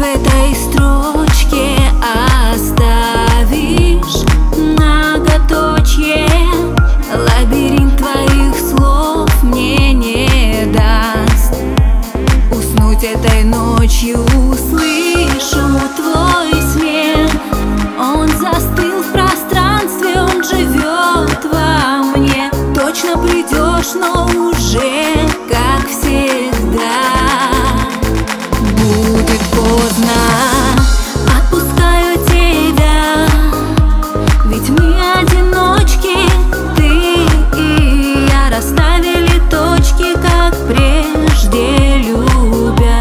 этой строчке оставишь многоточие. Лабиринт твоих слов мне не даст уснуть этой ночью. Слышу твой смех, он застыл в пространстве, он живет во мне. Точно придешь, но уже как всегда будет поздно. Отпускаю тебя, ведь мы одиночки, ты и я расставили точки, как прежде любя.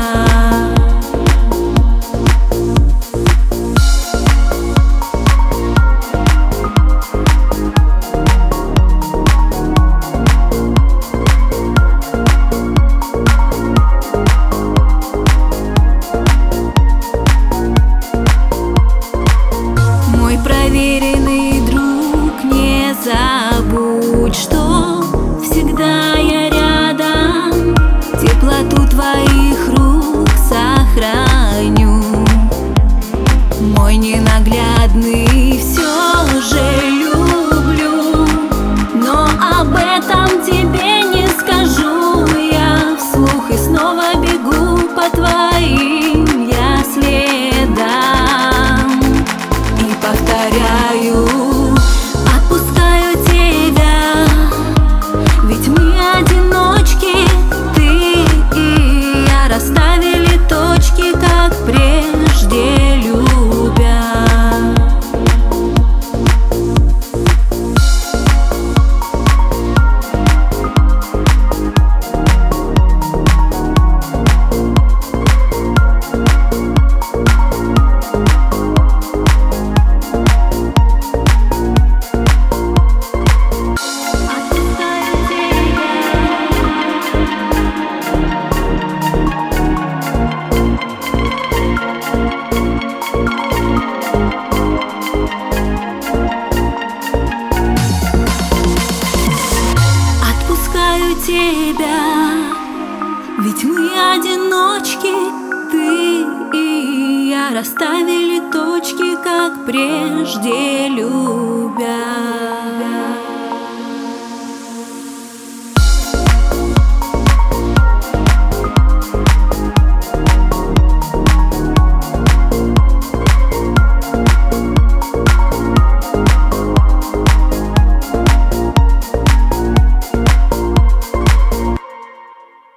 Проверенный друг, не забудь, что всегда я рядом. Теплоту твоих рук сохраню. Мой ненаглядный все же люблю, но об этом тебе не скажу я вслух. И снова бегу по твоим я следам и повторяю: отпускаю тебя, ведь мы одиночки, ты и я расставили точки, как прежде любя. Тебя, ведь мы одиночки, ты и я расставили точки, как прежде любя.